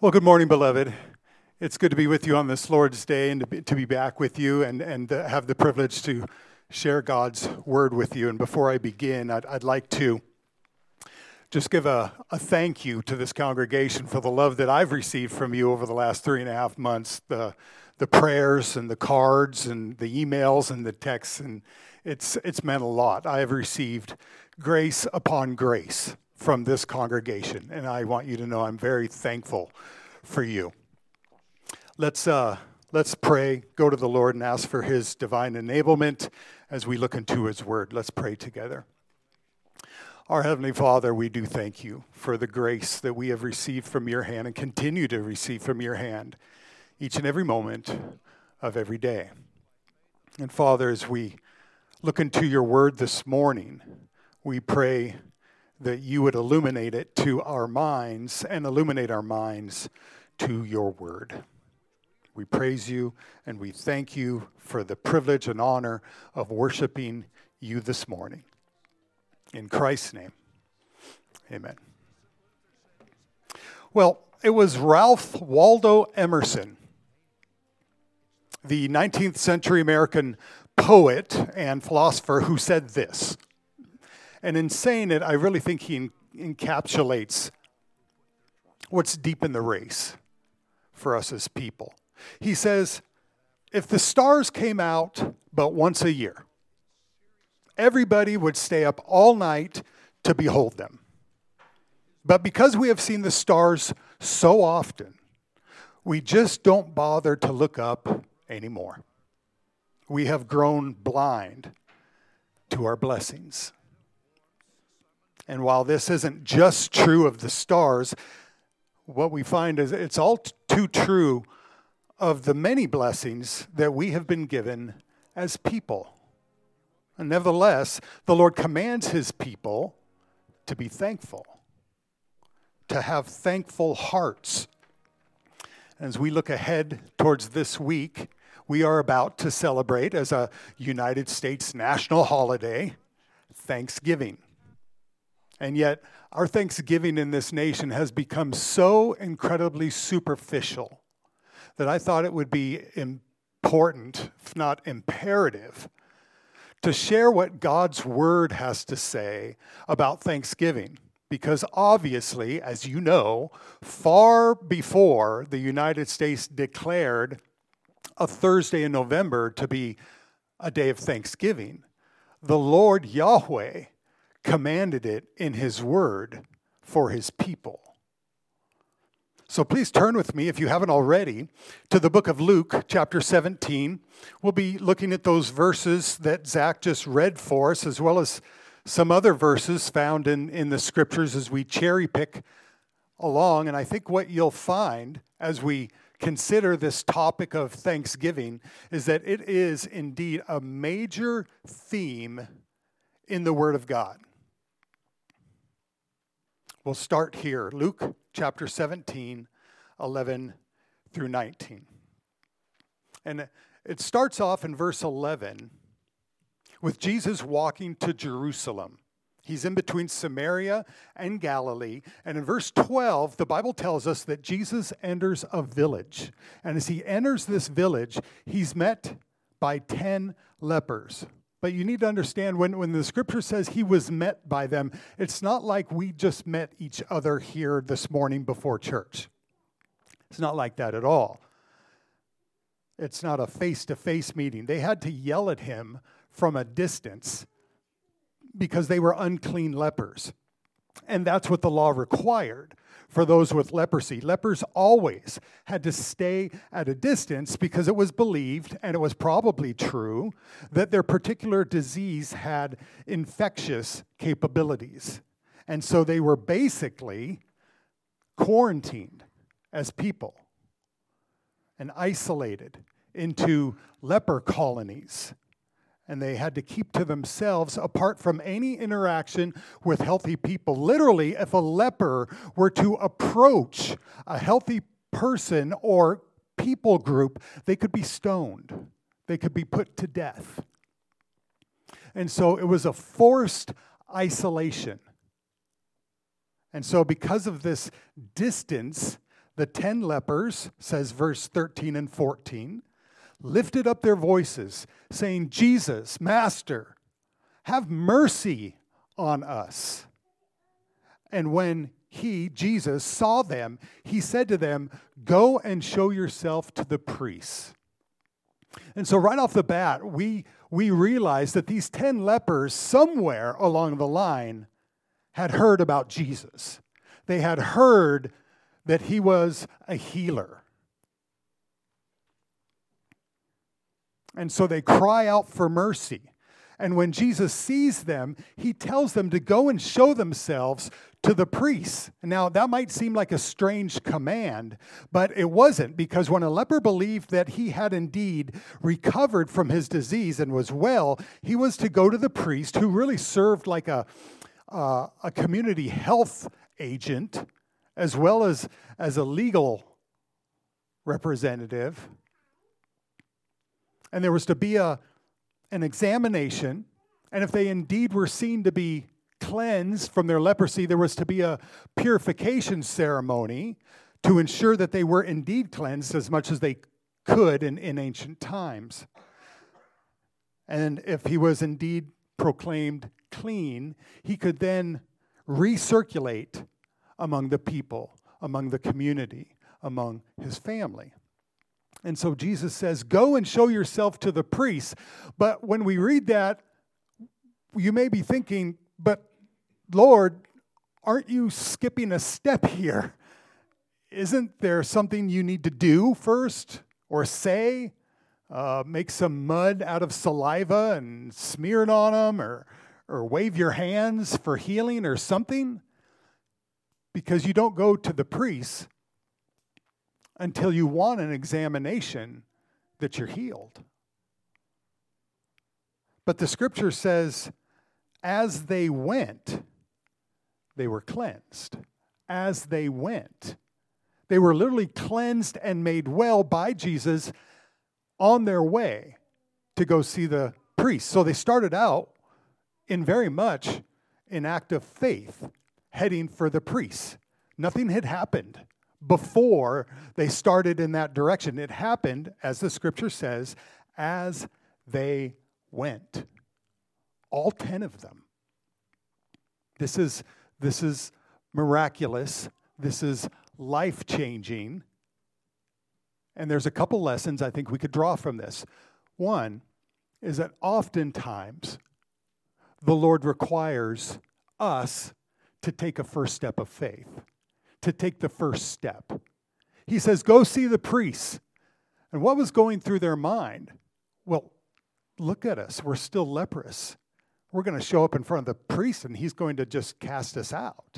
Well, good morning, beloved. It's good to be with you on this Lord's Day and to be back with you and have the privilege to share God's word with you. And before I begin, I'd like to just give a thank you to this congregation for the love that I've received from you over the last 3.5 months, the prayers and the cards and the emails and the texts, and it's meant a lot. I have received grace upon grace from this congregation, and I want you to know I'm very thankful for you. Let's pray, go to the Lord and ask for his divine enablement as we look into his word. Let's pray together. Our Heavenly Father, we do thank you for the grace that we have received from your hand and continue to receive from your hand each and every moment of every day. And Father, as we look into your word this morning, we pray that you would illuminate it to our minds and illuminate our minds to your word. We praise you and we thank you for the privilege and honor of worshiping you this morning. In Christ's name, amen. Well, it was Ralph Waldo Emerson, the 19th century American poet and philosopher, who said this. And in saying it, I really think he encapsulates what's deep in the race for us as people. He says, if the stars came out but once a year, everybody would stay up all night to behold them. But because we have seen the stars so often, we just don't bother to look up anymore. We have grown blind to our blessings. And while this isn't just true of the stars, what we find is it's all too true of the many blessings that we have been given as people. And nevertheless, the Lord commands his people to be thankful, to have thankful hearts. As we look ahead towards this week, we are about to celebrate as a United States national holiday, Thanksgiving. And yet, our Thanksgiving in this nation has become so incredibly superficial that I thought it would be important, if not imperative, to share what God's word has to say about Thanksgiving. Because obviously, as you know, far before the United States declared a Thursday in November to be a day of Thanksgiving, the Lord Yahweh commanded it in his word for his people. So please turn with me, if you haven't already, to the book of Luke, chapter 17. We'll be looking at those verses that Zach just read for us, as well as some other verses found in the scriptures as we cherry pick along. And I think what you'll find as we consider this topic of Thanksgiving is that it is indeed a major theme in the Word of God. We'll start here, Luke chapter 17, 11 through 19. And it starts off in verse 11 with Jesus walking to Jerusalem. He's in between Samaria and Galilee. And in verse 12, the Bible tells us that Jesus enters a village. And as he enters this village, he's met by 10 lepers. But you need to understand, when the scripture says he was met by them, it's not like we just met each other here this morning before church. It's not like that at all. It's not a face-to-face meeting. They had to yell at him from a distance because they were unclean lepers. And that's what the law required for those with leprosy. Lepers always had to stay at a distance because it was believed, and it was probably true, that their particular disease had infectious capabilities. And so they were basically quarantined as people and isolated into leper colonies. And they had to keep to themselves apart from any interaction with healthy people. Literally, if a leper were to approach a healthy person or people group, they could be stoned. They could be put to death. And so it was a forced isolation. And so because of this distance The 10 lepers, says verse 13 and 14, lifted up their voices, saying, Jesus, Master, have mercy on us. And when he, Jesus, saw them, he said to them, go and show yourself to the priests. And so right off the bat, we realize that these 10 lepers somewhere along the line had heard about Jesus. They had heard that he was a healer. And so they cry out for mercy. And when Jesus sees them, he tells them to go and show themselves to the priests. Now, that might seem like a strange command, but it wasn't, because when a leper believed that he had indeed recovered from his disease and was well, he was to go to the priest, who really served like a community health agent, as well as a legal representative. And there was to be an examination, and if they indeed were seen to be cleansed from their leprosy, there was to be a purification ceremony to ensure that they were indeed cleansed as much as they could in ancient times. And if he was indeed proclaimed clean, he could then recirculate among the people, among the community, among his family. And so Jesus says, go and show yourself to the priests. But when we read that, you may be thinking, but Lord, aren't you skipping a step here? Isn't there something you need to do first or say? Make some mud out of saliva and smear it on them, or wave your hands for healing or something? Because you don't go to the priests until you want an examination that you're healed. But the scripture says, as they went, they were cleansed. As they went. They were literally cleansed and made well by Jesus on their way to go see the priest. So they started out in very much an act of faith, heading for the priest. Nothing had happened before they started in that direction. It happened, as the scripture says, as they went. All 10 of them. This is miraculous. This is life-changing. And there's a couple lessons I think we could draw from this. One is that oftentimes the Lord requires us to take a first step of faith, to take the first step. He says, go see the priests. And what was going through their mind? Well, look at us. We're still leprous. We're going to show up in front of the priest and he's going to just cast us out.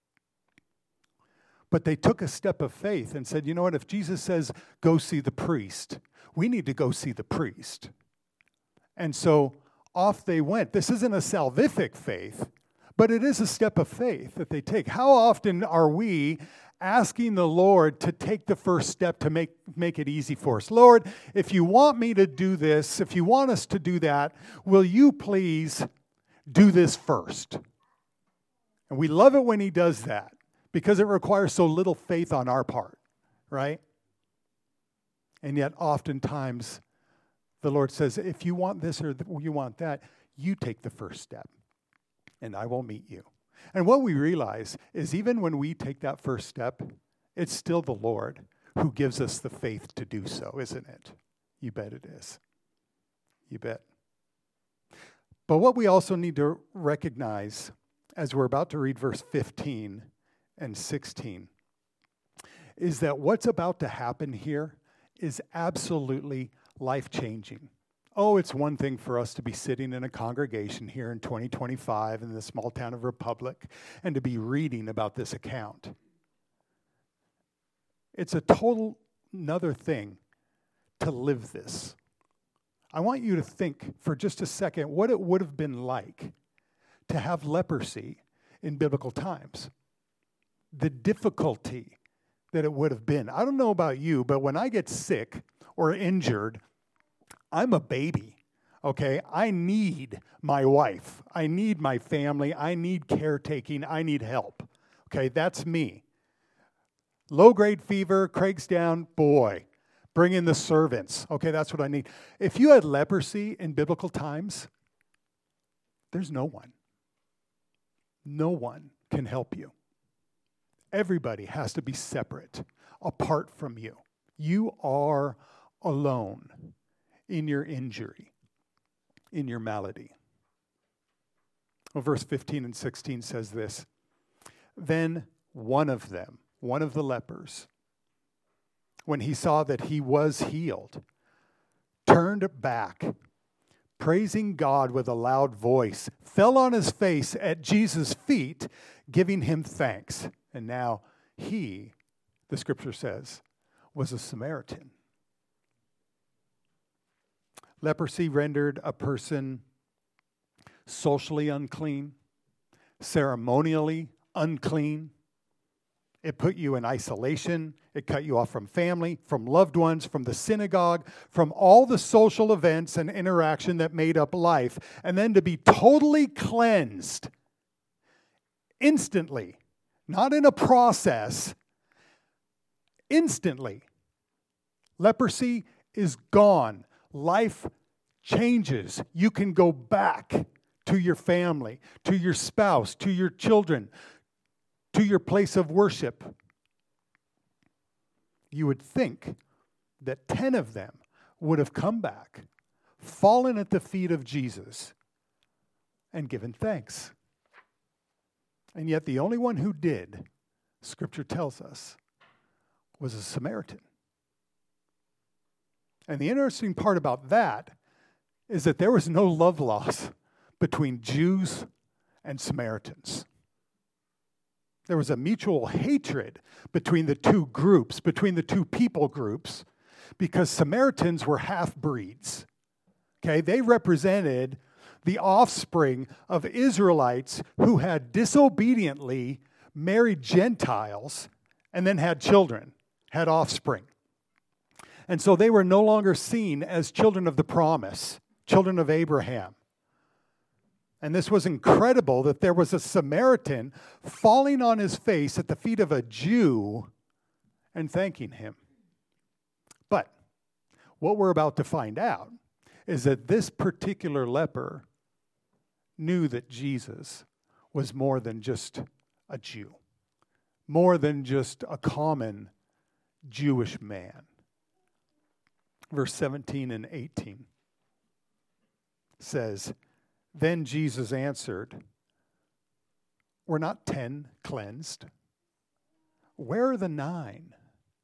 But they took a step of faith and said, you know what, if Jesus says, go see the priest, we need to go see the priest. And so off they went. This isn't a salvific faith, but it is a step of faith that they take. How often are we asking the Lord to take the first step to make it easy for us? Lord, if you want me to do this, if you want us to do that, will you please do this first? And we love it when he does that because it requires so little faith on our part, right? And yet oftentimes the Lord says, if you want this or you want that, you take the first step and I will meet you. And what we realize is even when we take that first step, it's still the Lord who gives us the faith to do so, isn't it? You bet it is. You bet. But what we also need to recognize as we're about to read verse 15 and 16 is that what's about to happen here is absolutely life-changing. Oh, it's one thing for us to be sitting in a congregation here in 2025 in the small town of Republic and to be reading about this account. It's a total another thing to live this. I want you to think for just a second what it would have been like to have leprosy in biblical times. The difficulty that it would have been. I don't know about you, but when I get sick or injured, I'm a baby, okay? I need my wife. I need my family. I need caretaking. I need help, okay? That's me. Low-grade fever, Craig's down, boy, bring in the servants. Okay, that's what I need. If you had leprosy in biblical times, there's no one. No one can help you. Everybody has to be separate, apart from you. You are alone in your injury, in your malady. Well, verse 15 and 16 says this. Then one of them, one of the lepers, when he saw that he was healed, turned back, praising God with a loud voice, fell on his face at Jesus' feet, giving him thanks. And now he, the scripture says, was a Samaritan. Leprosy rendered a person socially unclean, ceremonially unclean. It put you in isolation. It cut you off from family, from loved ones, from the synagogue, from all the social events and interaction that made up life. And then to be totally cleansed instantly, not in a process, instantly. Leprosy is gone. Life changes. You can go back to your family, to your spouse, to your children, to your place of worship. You would think that 10 of them would have come back, fallen at the feet of Jesus, and given thanks. And yet the only one who did, Scripture tells us, was a Samaritan. And the interesting part about that is that there was no love loss between Jews and Samaritans. There was a mutual hatred between the two groups, between the two people groups, because Samaritans were half-breeds. Okay, they represented the offspring of Israelites who had disobediently married Gentiles and then had children, had offspring. And so they were no longer seen as children of the promise, children of Abraham. And this was incredible that there was a Samaritan falling on his face at the feet of a Jew and thanking him. But what we're about to find out is that this particular leper knew that Jesus was more than just a Jew, more than just a common Jewish man. Verse 17 and 18 says, Then Jesus answered, Were not 10 cleansed? Where are the 9?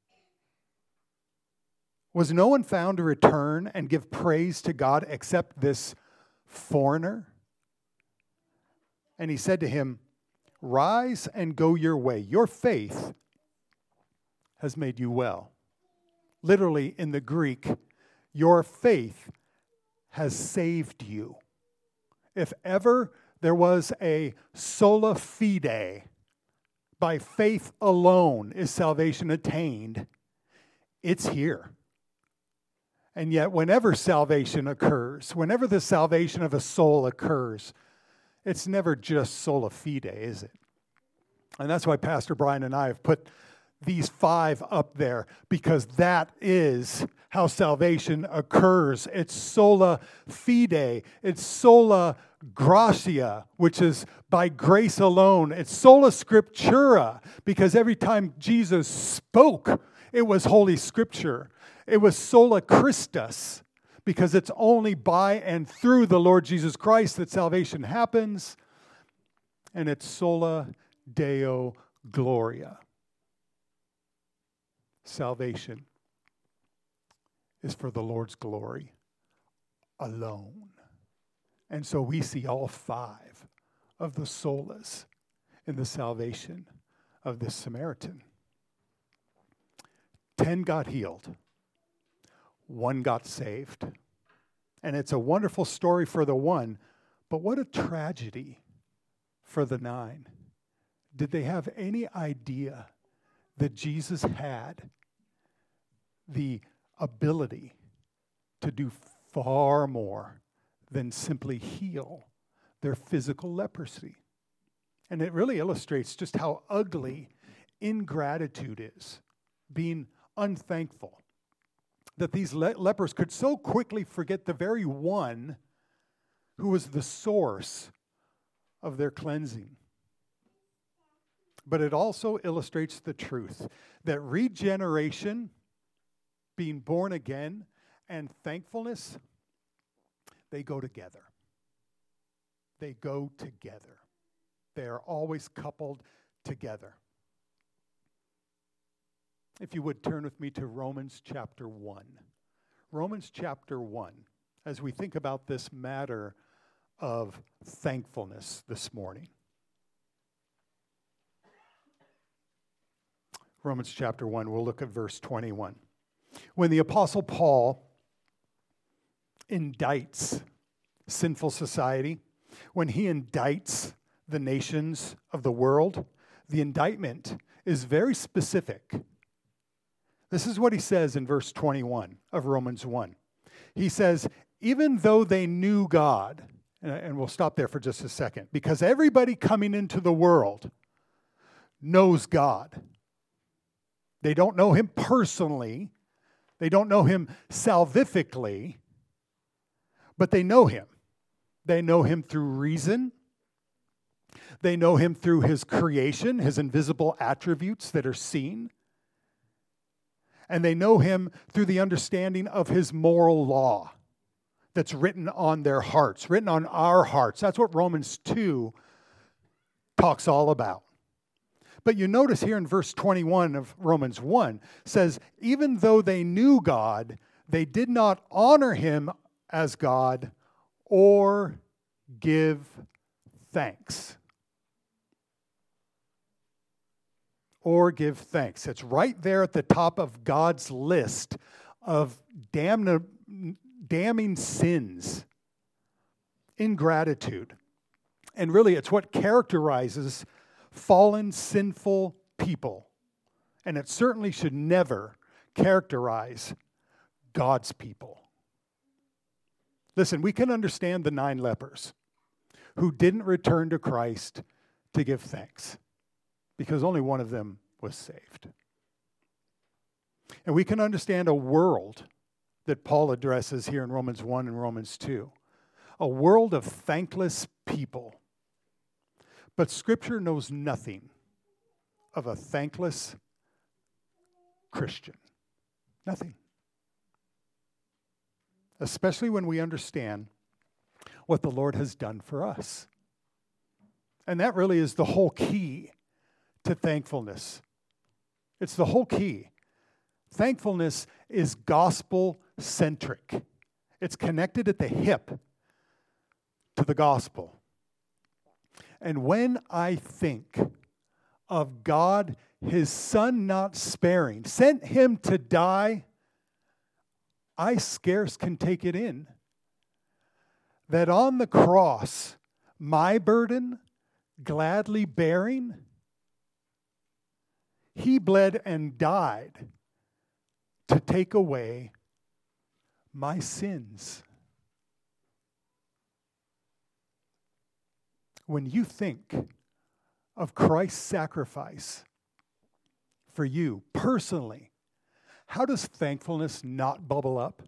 Was no one found to return and give praise to God except this foreigner? And he said to him, Rise and go your way. Your faith has made you well. Literally in the Greek, your faith has saved you. If ever there was a sola fide, by faith alone is salvation attained, it's here. And yet whenever salvation occurs, whenever the salvation of a soul occurs, it's never just sola fide, is it? And that's why Pastor Brian and I have put these 5 up there, because that is how salvation occurs. It's sola fide. It's sola gratia, which is by grace alone. It's sola scriptura, because every time Jesus spoke, it was Holy Scripture. It was sola Christus, because it's only by and through the Lord Jesus Christ that salvation happens. And it's sola Deo Gloria. Salvation is for the Lord's glory alone. And so we see all 5 of the solas in the salvation of this Samaritan. 10 got healed. 1 got saved. And it's a wonderful story for the 1, but what a tragedy for the 9. Did they have any idea that Jesus had the ability to do far more than simply heal their physical leprosy? And it really illustrates just how ugly ingratitude is, being unthankful. That these lepers could so quickly forget the very one who was the source of their cleansing. But it also illustrates the truth that regeneration, being born again, and thankfulness, they go together. They go together. They are always coupled together. If you would turn with me to Romans chapter 1. Romans chapter 1, as we think about this matter of thankfulness this morning. Romans chapter 1, we'll look at verse 21. When the Apostle Paul indicts sinful society, when he indicts the nations of the world, the indictment is very specific. This is what he says in verse 21 of Romans 1. He says, even though they knew God, and we'll stop there for just a second, because everybody coming into the world knows God. They don't know him personally. They don't know him salvifically, but they know him. They know him through reason. They know him through his creation, his invisible attributes that are seen. And they know him through the understanding of his moral law that's written on their hearts, written on our hearts. That's what Romans 2 talks all about. But you notice here in verse 21 of Romans 1 says, even though they knew God, they did not honor him as God or give thanks. Or give thanks. It's right there at the top of God's list of damning sins, ingratitude. And really, it's what characterizes fallen, sinful people. And it certainly should never characterize God's people. Listen, we can understand the 9 lepers who didn't return to Christ to give thanks, because only one of them was saved. And we can understand a world that Paul addresses here in Romans 1 and Romans 2. A world of thankless people. But Scripture knows nothing of a thankless Christian. Nothing. Especially when we understand what the Lord has done for us. And that really is the whole key to thankfulness. It's the whole key. Thankfulness is gospel-centric. It's connected at the hip to the gospel. And when I think of God, his Son not sparing, sent him to die, I scarce can take it in. That on the cross, my burden, gladly bearing, he bled and died to take away my sins. When you think of Christ's sacrifice for you personally, how does thankfulness not bubble up?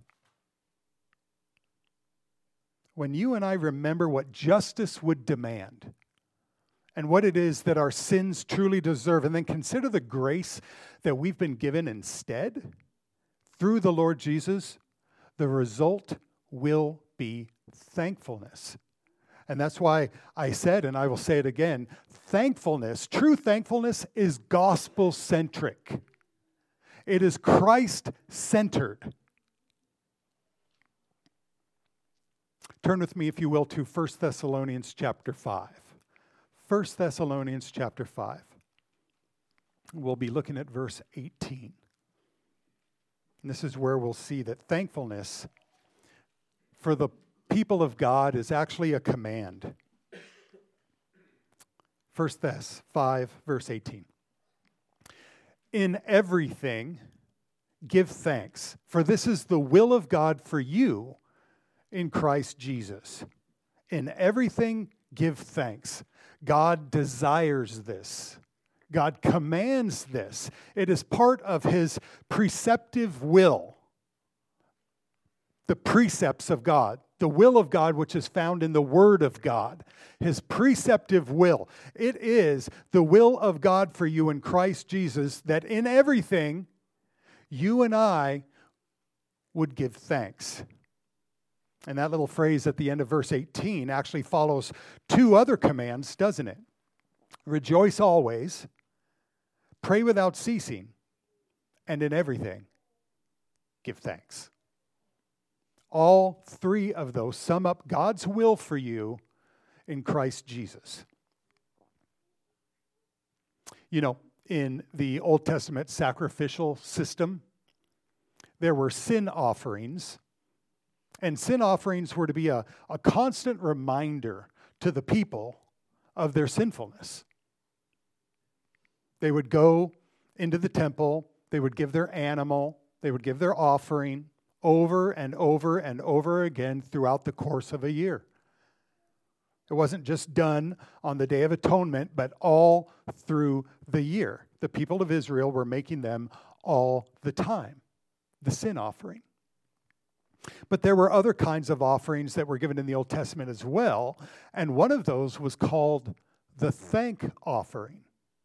When you and I remember what justice would demand and what it is that our sins truly deserve, and then consider the grace that we've been given instead through the Lord Jesus, the result will be thankfulness. And that's why I said, and I will say it again, thankfulness, true thankfulness is gospel-centric. It is Christ-centered. Turn with me, if you will, to 1 Thessalonians chapter 5. 1 Thessalonians chapter 5. We'll be looking at verse 18. And this is where we'll see that thankfulness for the people of God is actually a command. 1 Thess 5, verse 18. In everything, give thanks, for this is the will of God for you in Christ Jesus. In everything, give thanks. God desires this. God commands this. It is part of his preceptive will. The precepts of God, the will of God, which is found in the Word of God, his preceptive will. It is the will of God for you in Christ Jesus that in everything you and I would give thanks. And that little phrase at the end of verse 18 actually follows two other commands, doesn't it? Rejoice always, pray without ceasing, and in everything, give thanks. All three of those sum up God's will for you in Christ Jesus. You know, in the Old Testament sacrificial system, there were sin offerings, and sin offerings were to be a constant reminder to the people of their sinfulness. They would go into the temple, they would give their animal, they would give their offering over and over and over again throughout the course of a year. It wasn't just done on the Day of Atonement, but all through the year. The people of Israel were making them all the time, the sin offering. But there were other kinds of offerings that were given in the Old Testament as well, and one of those was called the thank offering.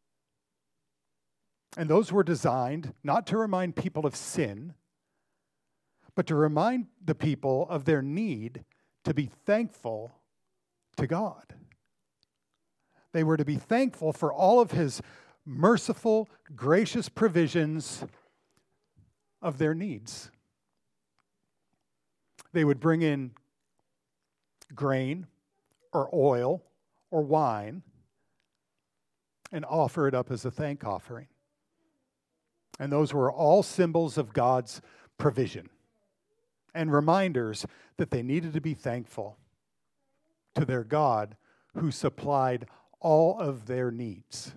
And those were designed not to remind people of sin, but to remind the people of their need to be thankful to God. They were to be thankful for all of his merciful, gracious provisions of their needs. They would bring in grain or oil or wine and offer it up as a thank offering. And those were all symbols of God's provision and reminders that they needed to be thankful to their God who supplied all of their needs.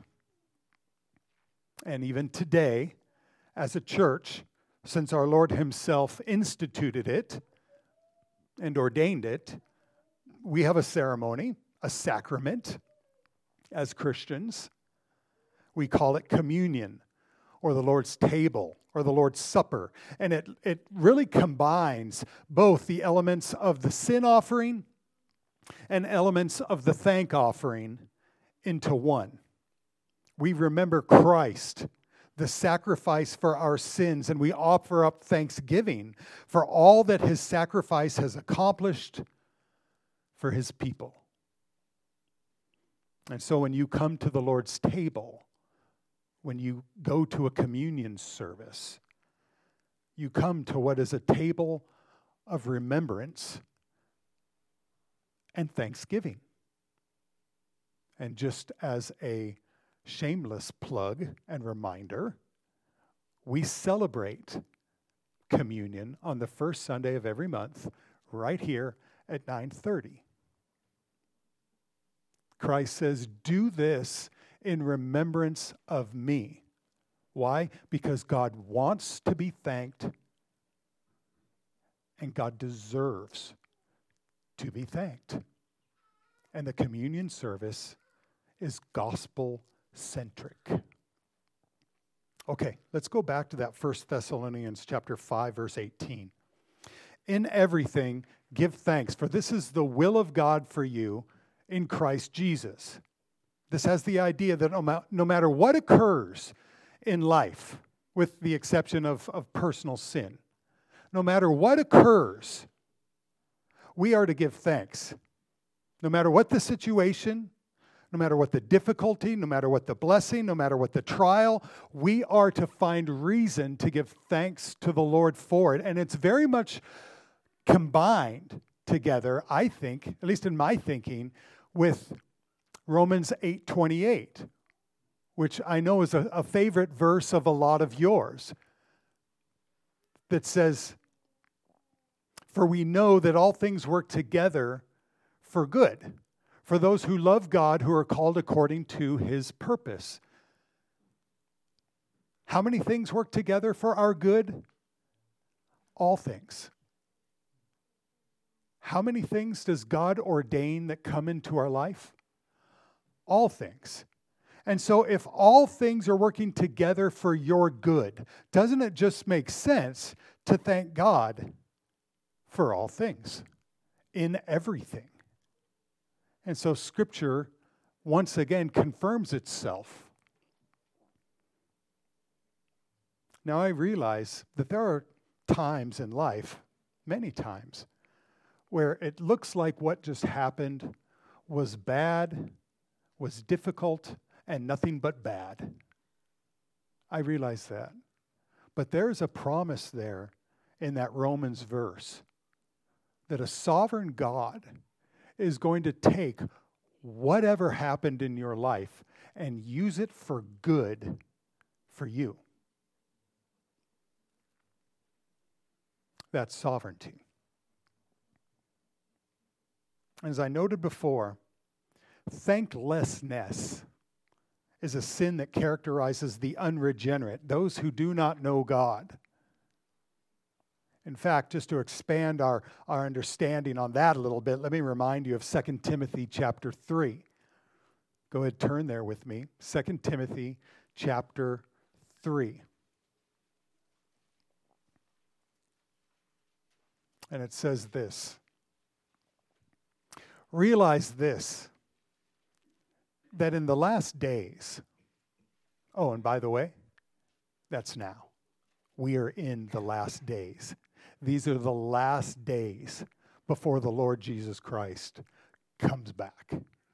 And even today, as a church, since our Lord himself instituted it and ordained it, we have a ceremony, a sacrament, as Christians. We call it communion, or the Lord's table, or the Lord's Supper. And it really combines both the elements of the sin offering and elements of the thank offering into one. We remember Christ, the sacrifice for our sins, and we offer up thanksgiving for all that his sacrifice has accomplished for his people. And so when you come to the Lord's table, when you go to a communion service, you come to what is a table of remembrance and thanksgiving. And just as a shameless plug and reminder, we celebrate communion on the first Sunday of every month right here at 9:30. Christ says, do this in remembrance of me. Why? Because God wants to be thanked, and God deserves to be thanked. And the communion service is gospel-centric. Okay, let's go back to that 1 Thessalonians chapter 5, verse 18. In everything, give thanks, for this is the will of God for you in Christ Jesus. This has the idea that no matter what occurs in life, with the exception of personal sin, no matter what occurs, we are to give thanks. No matter what the situation, no matter what the difficulty, no matter what the blessing, no matter what the trial, we are to find reason to give thanks to the Lord for it. And it's very much combined together, I think, at least in my thinking, with Romans 8:28, which I know is a favorite verse of a lot of yours, that says, for we know that all things work together for good, for those who love God, who are called according to his purpose. How many things work together for our good? All things. How many things does God ordain that come into our life? All things. And so if all things are working together for your good, doesn't it just make sense to thank God for all things, in everything? And so Scripture once again confirms itself. Now I realize that there are times in life, many times, where it looks like what just happened was bad, was difficult, and nothing but bad. I realize that. But there's a promise there in that Romans verse that a sovereign God is going to take whatever happened in your life and use it for good for you. That's sovereignty. As I noted before, thanklessness is a sin that characterizes the unregenerate, those who do not know God. In fact, just to expand our understanding on that a little bit, let me remind you of 2 Timothy chapter 3. Go ahead, turn there with me. 2 Timothy chapter 3. And it says this. Realize this, that in the last days, oh, and by the way, that's now. We are in the last days. These are the last days before the Lord Jesus Christ comes back.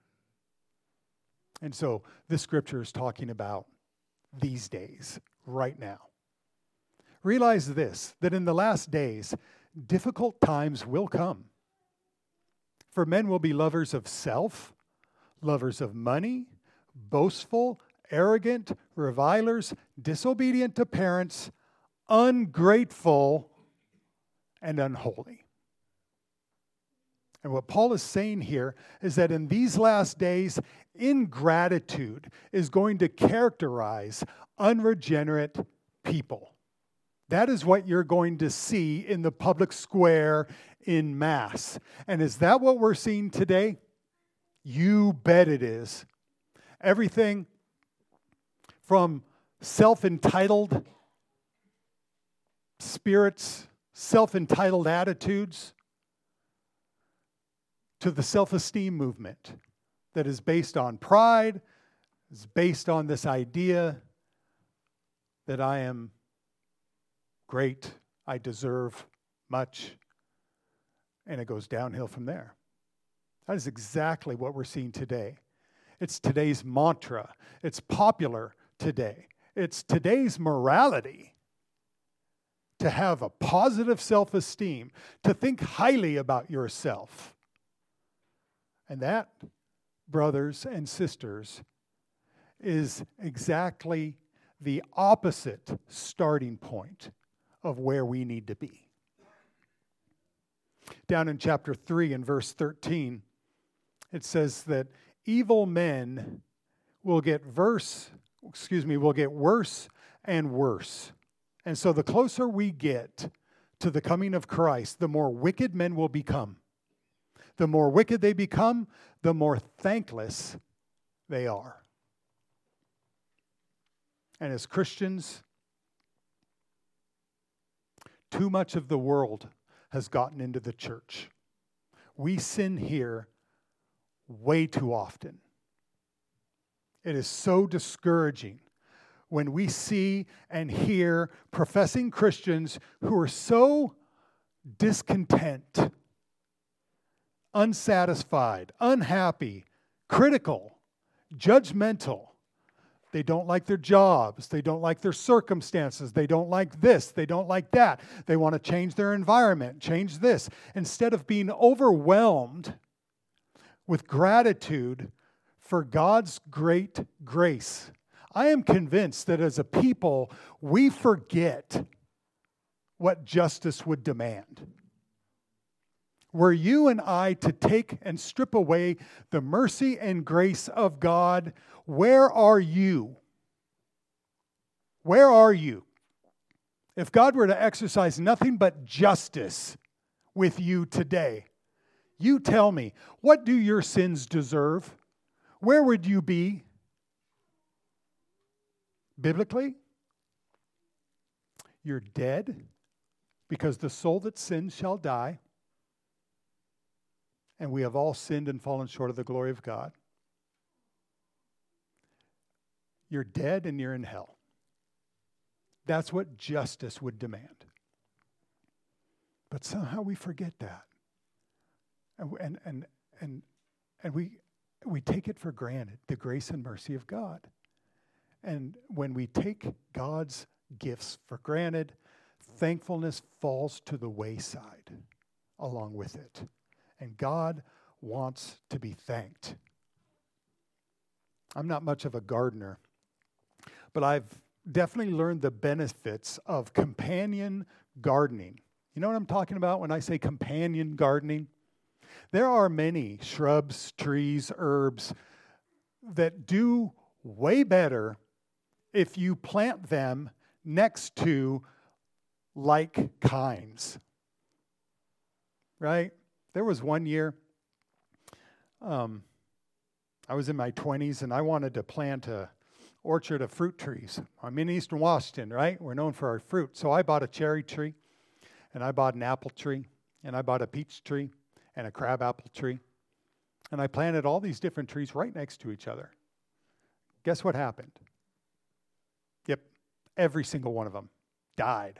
And so this scripture is talking about these days, right now. Realize this, that in the last days, difficult times will come. For men will be lovers of self, lovers of money, boastful, arrogant, revilers, disobedient to parents, ungrateful, and unholy. And what Paul is saying here is that in these last days, ingratitude is going to characterize unregenerate people. That is what you're going to see in the public square in mass. And is that what we're seeing today? You bet it is. Everything from self-entitled spirits, self-entitled attitudes, to the self-esteem movement that is based on pride, is based on this idea that I am great, I deserve much, and it goes downhill from there. That is exactly what we're seeing today. It's today's mantra. It's popular today. It's today's morality to have a positive self-esteem, to think highly about yourself. And that, brothers and sisters, is exactly the opposite starting point of where we need to be. Down in chapter 3 and verse 13, it says that evil men will get worse and worse. And so the closer we get to the coming of Christ, the more wicked men will become. The more wicked they become, the more thankless they are. And as Christians, too much of the world has gotten into the church. We sin here way too often. It is so discouraging when we see and hear professing Christians who are so discontent, unsatisfied, unhappy, critical, judgmental. They don't like their jobs. They don't like their circumstances. They don't like this. They don't like that. They want to change their environment, change this. Instead of being overwhelmed with gratitude for God's great grace, I am convinced that as a people, we forget what justice would demand. Were you and I to take and strip away the mercy and grace of God, where are you? Where are you? If God were to exercise nothing but justice with you today, you tell me, what do your sins deserve? Where would you be? Biblically, you're dead because the soul that sins shall die, and we have all sinned and fallen short of the glory of God. You're dead and you're in hell. That's what justice would demand. But somehow we forget that. And we take it for granted, the grace and mercy of God. And when we take God's gifts for granted, thankfulness falls to the wayside along with it. And God wants to be thanked. I'm not much of a gardener, but I've definitely learned the benefits of companion gardening. You know what I'm talking about when I say companion gardening? There are many shrubs, trees, herbs that do way better if you plant them next to like kinds. Right? There was one year, I was in my 20s and I wanted to plant a orchard of fruit trees. I'm in Eastern Washington, right? We're known for our fruit. So I bought a cherry tree, and I bought an apple tree, and I bought a peach tree, and a crab apple tree. And I planted all these different trees right next to each other. Guess what happened? Yep, every single one of them died.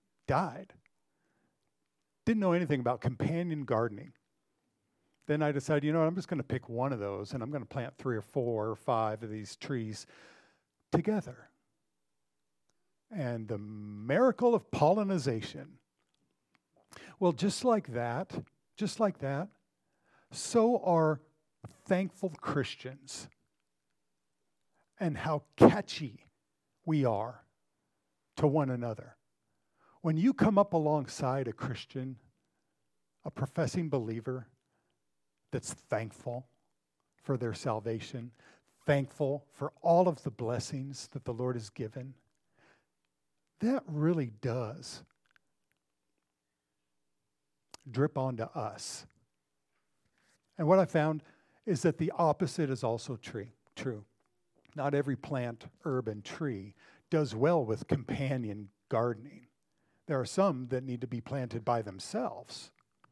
Didn't know anything about companion gardening. Then I decided, you know what, I'm just going to pick one of those, and I'm going to plant 3 or 4 or 5 of these trees together. And the miracle of pollination. Well, just like that, so are thankful Christians. And how catchy we are to one another. When you come up alongside a Christian, a professing believer, that's thankful for their salvation, thankful for all of the blessings that the Lord has given, that really does drip onto us. And what I found is that the opposite is also true. Not every plant, herb, and tree does well with companion gardening. There are some that need to be planted by themselves.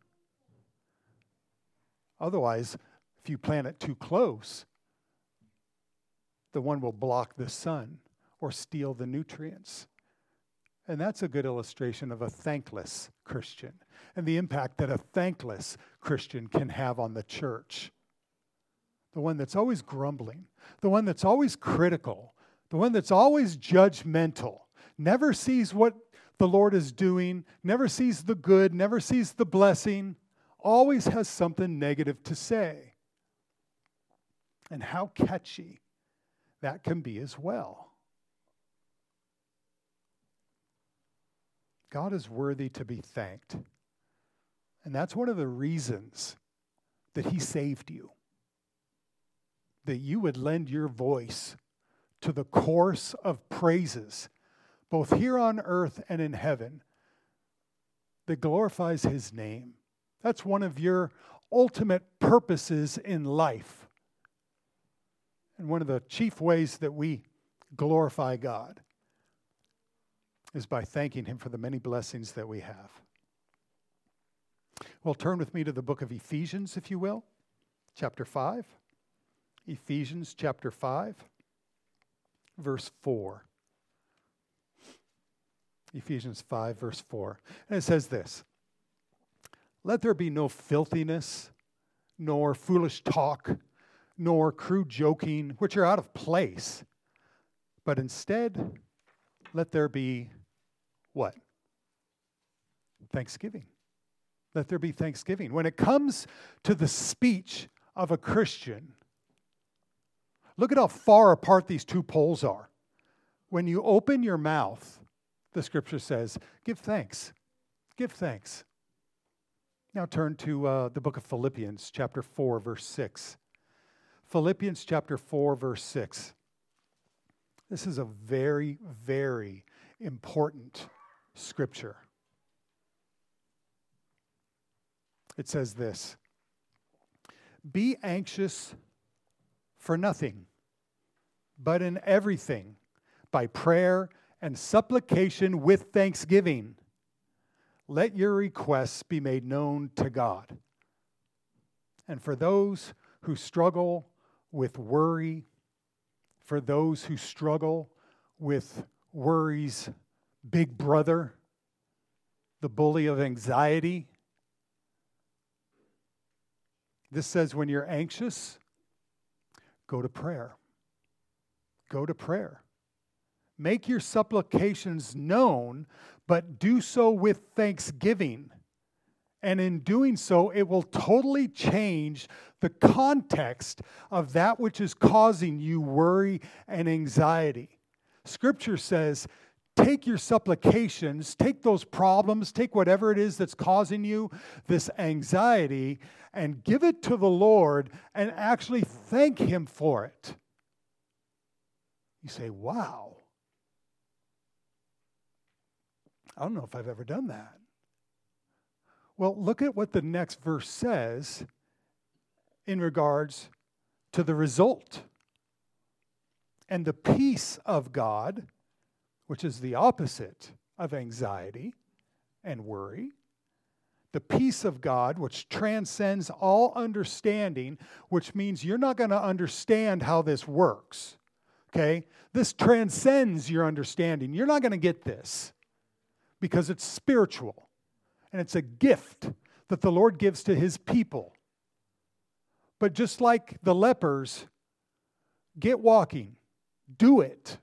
Otherwise, if you plant it too close, the one will block the sun or steal the nutrients. And that's a good illustration of a thankless Christian and the impact that a thankless Christian can have on the church. The one that's always grumbling, the one that's always critical, the one that's always judgmental, never sees what the Lord is doing, never sees the good, never sees the blessing, always has something negative to say. And how catchy that can be as well. God is worthy to be thanked. And that's one of the reasons that He saved you. That you would lend your voice to the chorus of praises, both here on earth and in heaven, that glorifies His name. That's one of your ultimate purposes in life. And one of the chief ways that we glorify God is by thanking Him for the many blessings that we have. Well, turn with me to the book of Ephesians, if you will, chapter 5. Ephesians chapter 5, verse 4. Ephesians 5, verse 4. And it says this: "Let there be no filthiness, nor foolish talk, nor crude joking, which are out of place. But instead, let there be," what? Thanksgiving. Let there be thanksgiving. When it comes to the speech of a Christian, look at how far apart these two poles are. When you open your mouth, the scripture says, give thanks. Give thanks. Now turn to the book of Philippians, chapter 4, verse 6. Philippians chapter 4, verse 6. This is a very, very important scripture. It says this: "Be anxious for nothing, but in everything, by prayer and supplication with thanksgiving. Let your requests be made known to God. And for those who struggle with worry, for those who struggle with worry's big brother, the bully of anxiety, this says when you're anxious, go to prayer. Go to prayer. Make your supplications known, but do so with thanksgiving. And in doing so, it will totally change the context of that which is causing you worry and anxiety. Scripture says, take your supplications, take those problems, take whatever it is that's causing you this anxiety, and give it to the Lord and actually thank Him for it. You say, wow. I don't know if I've ever done that. Well, look at what the next verse says in regards to the result. And the peace of God, which is the opposite of anxiety and worry, the peace of God, which transcends all understanding, which means you're not going to understand how this works. Okay? This transcends your understanding. You're not going to get this because it's spiritual. And it's a gift that the Lord gives to His people. But just like the lepers, get walking. Do it.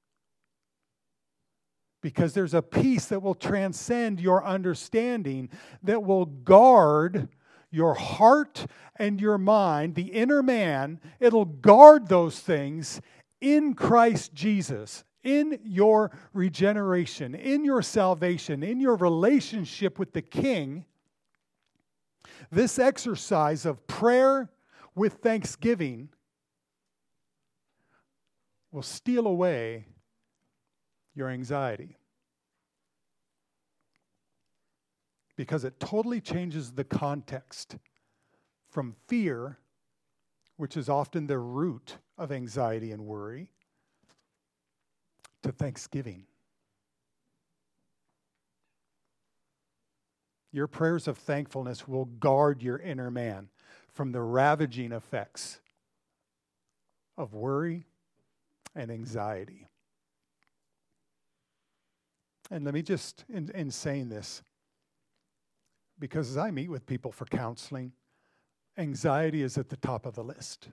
Because there's a peace that will transcend your understanding, that will guard your heart and your mind, the inner man. It'll guard those things in Christ Jesus, in your regeneration, in your salvation, in your relationship with the King. This exercise of prayer with thanksgiving will steal away your anxiety, because it totally changes the context from fear, which is often the root of anxiety and worry, to thanksgiving. Your prayers of thankfulness will guard your inner man from the ravaging effects of worry and anxiety. And let me just, in saying this, because as I meet with people for counseling, anxiety is at the top of the list.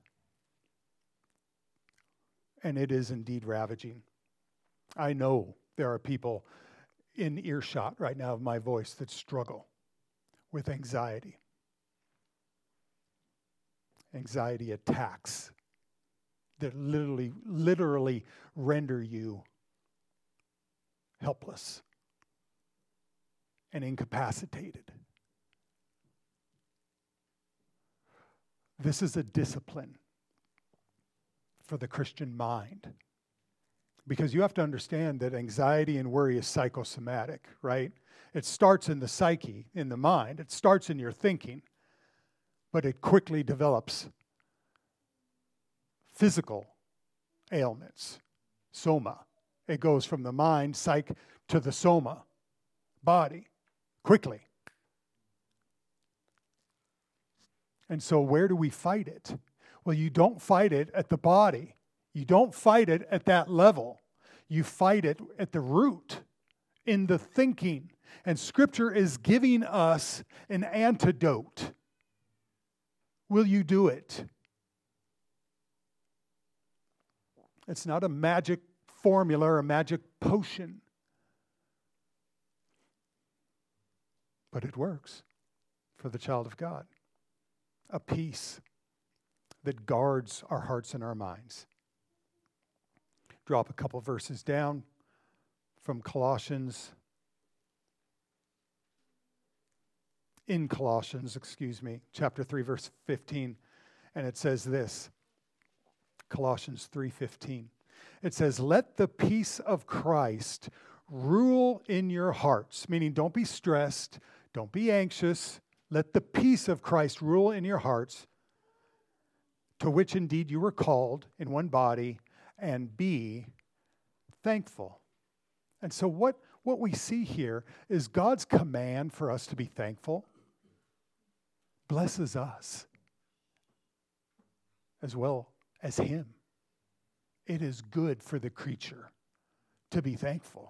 And it is indeed ravaging. I know there are people in earshot right now of my voice that struggle with anxiety. Anxiety attacks that literally render you helpless and incapacitated. This is a discipline for the Christian mind. Because you have to understand that anxiety and worry is psychosomatic, right? It starts in the psyche, in the mind. It starts in your thinking. But it quickly develops physical ailments, soma. It goes from the mind, psyche, to the soma, body, quickly. And so where do we fight it? Well, you don't fight it at the body. You don't fight it at that level. You fight it at the root, in the thinking. And Scripture is giving us an antidote. Will you do it? It's not a magic formula or a magic potion. But it works for the child of God. A peace that guards our hearts and our minds. Drop a couple verses down from Colossians. In Colossians, chapter 3, verse 15. And it says this, Colossians 3:15. It says, let the peace of Christ rule in your hearts. Meaning, don't be stressed, don't be anxious. Let the peace of Christ rule in your hearts, to which indeed you were called in one body, and be thankful. And so what we see here is God's command for us to be thankful blesses us as well as him. It is good for the creature to be thankful.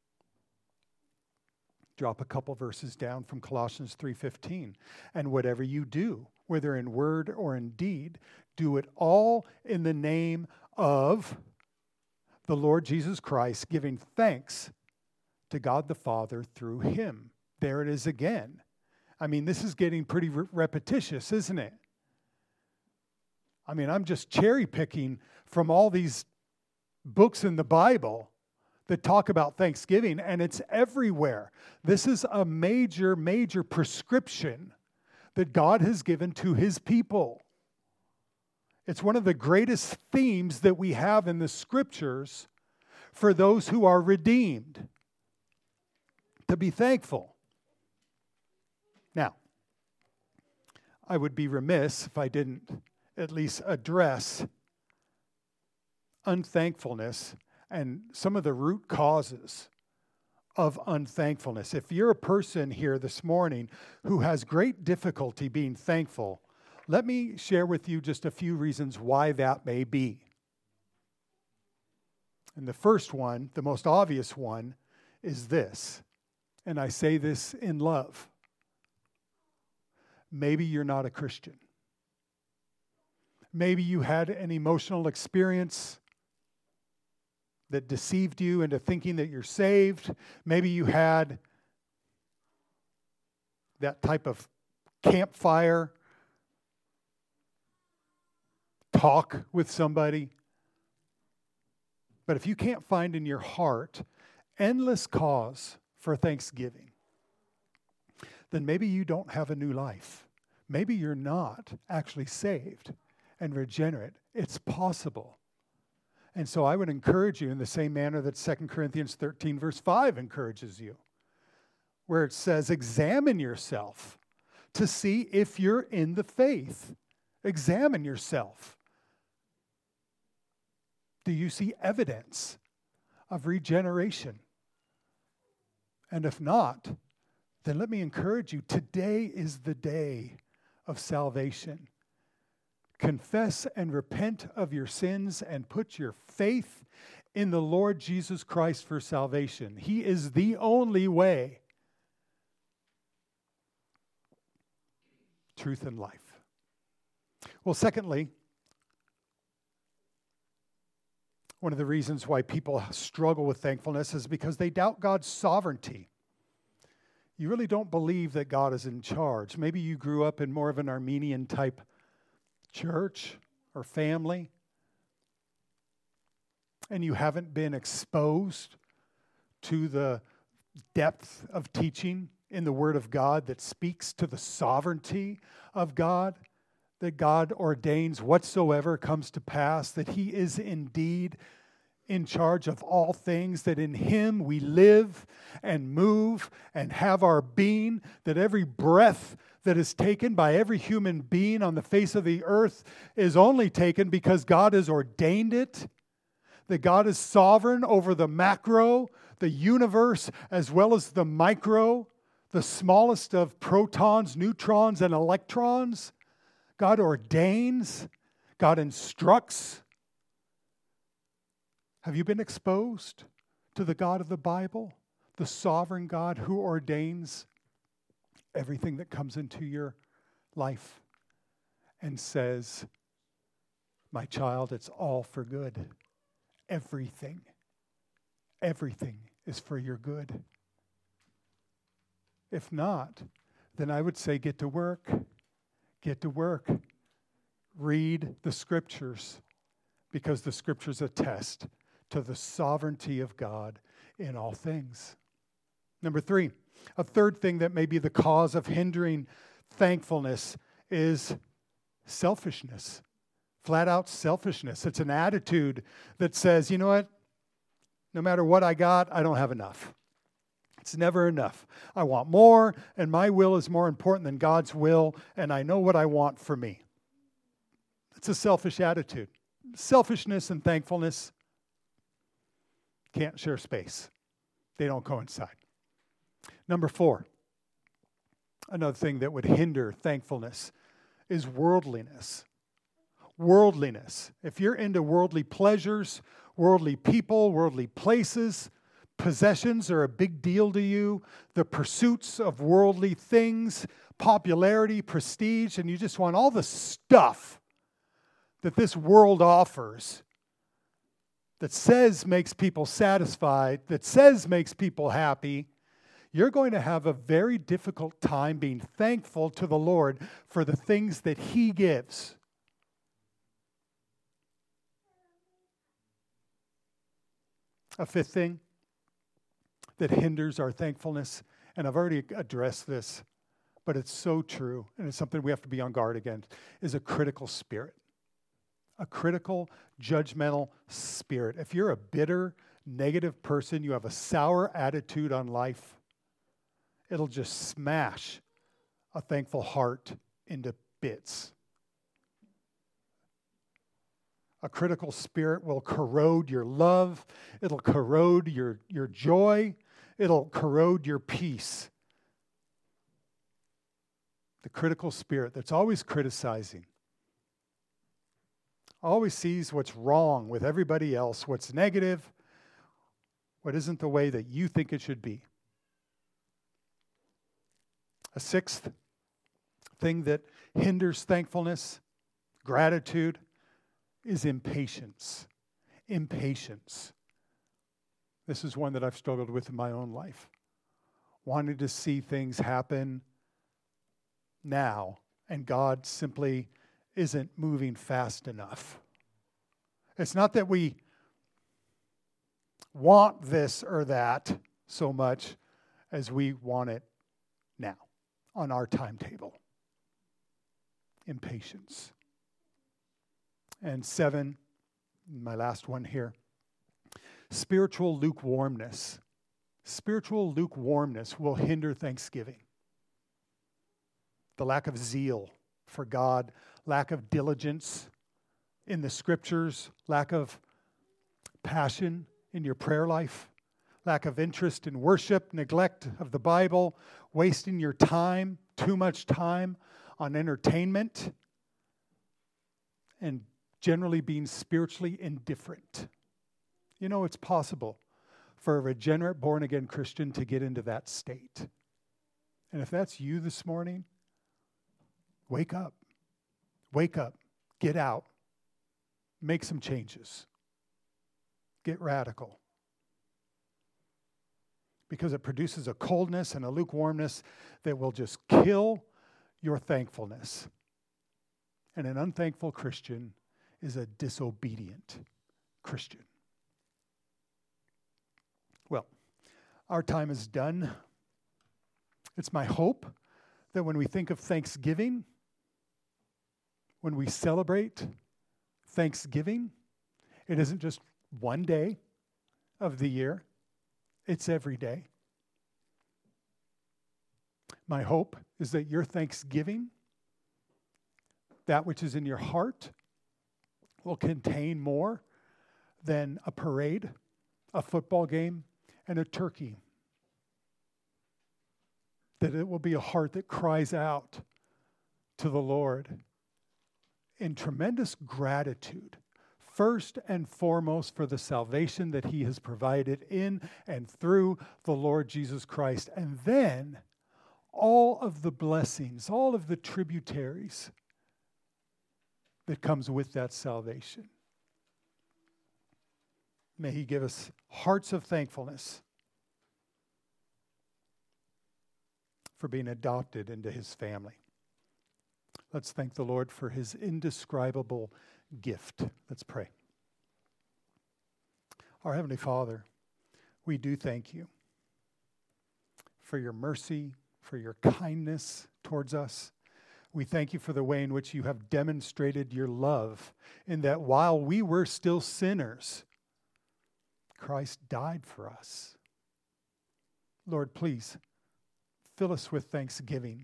Drop a couple verses down from Colossians 3:15. And whatever you do, whether in word or in deed, do it all in the name of the Lord Jesus Christ, giving thanks to God the Father through him. There it is again. I mean, this is getting pretty repetitious, isn't it? I mean, I'm just cherry picking from all these books in the Bible that talk about Thanksgiving, and it's everywhere. This is a major, major prescription that God has given to his people. It's one of the greatest themes that we have in the scriptures for those who are redeemed, to be thankful. Now, I would be remiss if I didn't at least address unthankfulness and some of the root causes of unthankfulness. If you're a person here this morning who has great difficulty being thankful, let me share with you just a few reasons why that may be. And the first one, the most obvious one, is this, and I say this in love. Maybe you're not a Christian. Maybe you had an emotional experience that deceived you into thinking that you're saved. Maybe you had that type of campfire talk with somebody. But if you can't find in your heart endless cause for thanksgiving, then maybe you don't have a new life. Maybe you're not actually saved and regenerate. It's possible. And so I would encourage you in the same manner that 2 Corinthians 13 verse 5 encourages you, where it says, examine yourself to see if you're in the faith. Examine yourself. Do you see evidence of regeneration? And if not, then let me encourage you, today is the day of salvation. Confess and repent of your sins and put your faith in the Lord Jesus Christ for salvation. He is the only way, truth, and life. Well, secondly, one of the reasons why people struggle with thankfulness is because they doubt God's sovereignty. You really don't believe that God is in charge. Maybe you grew up in more of an Armenian type church or family, and you haven't been exposed to the depth of teaching in the Word of God that speaks to the sovereignty of God, that God ordains whatsoever comes to pass, that He is indeed in charge of all things, that in Him we live and move and have our being, that every breath that is taken by every human being on the face of the earth is only taken because God has ordained it, that God is sovereign over the macro, the universe, as well as the micro, the smallest of protons, neutrons, and electrons. God ordains, God instructs. Have you been exposed to the God of the Bible, the sovereign God who ordains everything that comes into your life and says, my child, it's all for good. Everything is for your good. If not, then I would say get to work. Get to work. Read the Scriptures, because the Scriptures attest to the sovereignty of God in all things. Number 3, a third thing that may be the cause of hindering thankfulness is selfishness. Flat out selfishness. It's an attitude that says, you know what? No matter what I got, I don't have enough. It's never enough. I want more, and my will is more important than God's will, and I know what I want for me. It's a selfish attitude. Selfishness and thankfulness, can't share space. They don't coincide. Number 4, another thing that would hinder thankfulness is worldliness. Worldliness. If you're into worldly pleasures, worldly people, worldly places, possessions are a big deal to you, the pursuits of worldly things, popularity, prestige, and you just want all the stuff that this world offers that says makes people satisfied, that says makes people happy, you're going to have a very difficult time being thankful to the Lord for the things that He gives. A 5th thing that hinders our thankfulness, and I've already addressed this, but it's so true, and it's something we have to be on guard against, is a critical spirit. A critical, judgmental spirit. If you're a bitter, negative person, you have a sour attitude on life, it'll just smash a thankful heart into bits. A critical spirit will corrode your love. It'll corrode your joy. It'll corrode your peace. The critical spirit that's always criticizing, always sees what's wrong with everybody else, what's negative, what isn't the way that you think it should be. A 6th thing that hinders thankfulness, gratitude, is impatience. Impatience. This is one that I've struggled with in my own life. Wanting to see things happen now, and God simply isn't moving fast enough. It's not that we want this or that so much as we want it now, on our timetable. Impatience. And 7, my last one here, spiritual lukewarmness. Spiritual lukewarmness will hinder thanksgiving. The lack of zeal for God, lack of diligence in the scriptures, lack of passion in your prayer life, lack of interest in worship, neglect of the Bible, wasting your time, too much time on entertainment, and generally being spiritually indifferent. You know, it's possible for a regenerate, born-again Christian to get into that state. And if that's you this morning, wake up. Wake up. Get out. Make some changes. Get radical. Because it produces a coldness and a lukewarmness that will just kill your thankfulness. And an unthankful Christian is a disobedient Christian. Well, our time is done. It's my hope that when we think of Thanksgiving, when we celebrate Thanksgiving, it isn't just one day of the year, it's every day. My hope is that your Thanksgiving, that which is in your heart, will contain more than a parade, a football game, and a turkey. That it will be a heart that cries out to the Lord in tremendous gratitude, first and foremost for the salvation that He has provided in and through the Lord Jesus Christ, and then all of the blessings, all of the tributaries that comes with that salvation. May He give us hearts of thankfulness for being adopted into His family. Let's thank the Lord for His indescribable gift. Let's pray. Our Heavenly Father, we do thank You for Your mercy, for Your kindness towards us. We thank You for the way in which You have demonstrated Your love, in that while we were still sinners, Christ died for us. Lord, please fill us with thanksgiving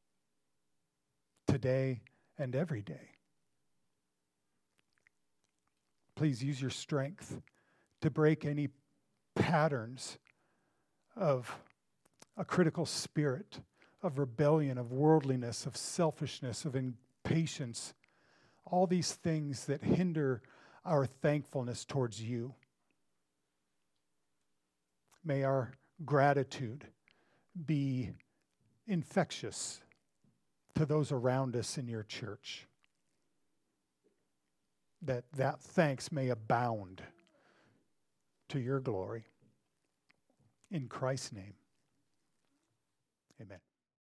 today and every day. Please use Your strength to break any patterns of a critical spirit, of rebellion, of worldliness, of selfishness, of impatience, all these things that hinder our thankfulness towards you. May our gratitude be infectious to those around us in your church. That thanks may abound to your glory. In Christ's name, amen.